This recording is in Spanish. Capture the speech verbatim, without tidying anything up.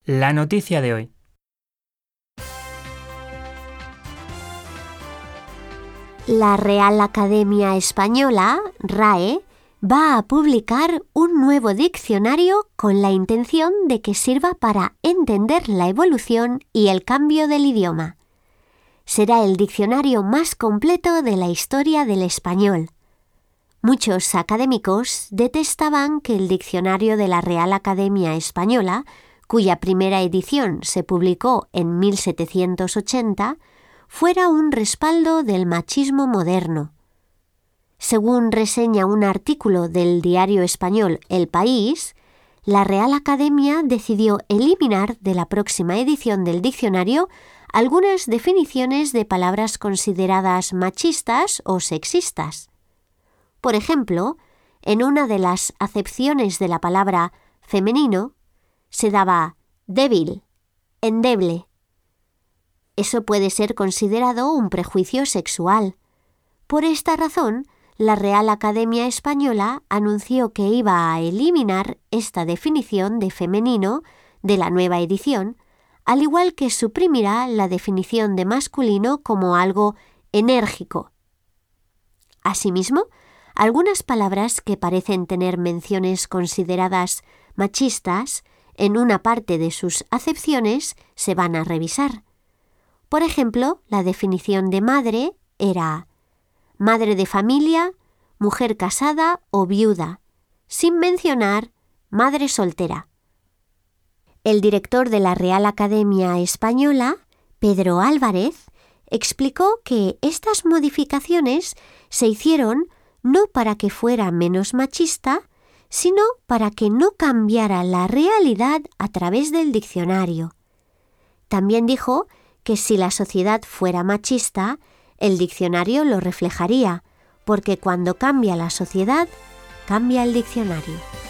La noticia de hoy. La Real Academia Española, R A E, va a publicar un nuevo diccionario con la intención de que sirva para entender la evolución y el cambio del idioma. Será el diccionario más completo de la historia del español. Muchos académicos detestaban que el diccionario de la Real Academia Española, cuya primera edición se publicó en mil setecientos ochenta, fuera un respaldo del machismo moderno. Según reseña un artículo del diario español El País, la Real Academia decidió eliminar de la próxima edición del diccionario algunas definiciones de palabras consideradas machistas o sexistas. Por ejemplo, en una de las acepciones de la palabra femenino, se daba débil, endeble. Eso puede ser considerado un prejuicio sexual. Por esta razón, la Real Academia Española anunció que iba a eliminar esta definición de femenino de la nueva edición, al igual que suprimirá la definición de masculino como algo enérgico. Asimismo, algunas palabras que parecen tener menciones consideradas machistas en una parte de sus acepciones se van a revisar. Por ejemplo, la definición de madre era madre de familia, mujer casada o viuda, sin mencionar madre soltera. El director de la Real Academia Española, Pedro Álvarez, explicó que estas modificaciones se hicieron no para que fuera menos machista, sino para que no cambiara la realidad a través del diccionario. También dijo que si la sociedad fuera machista, el diccionario lo reflejaría, porque cuando cambia la sociedad, cambia el diccionario.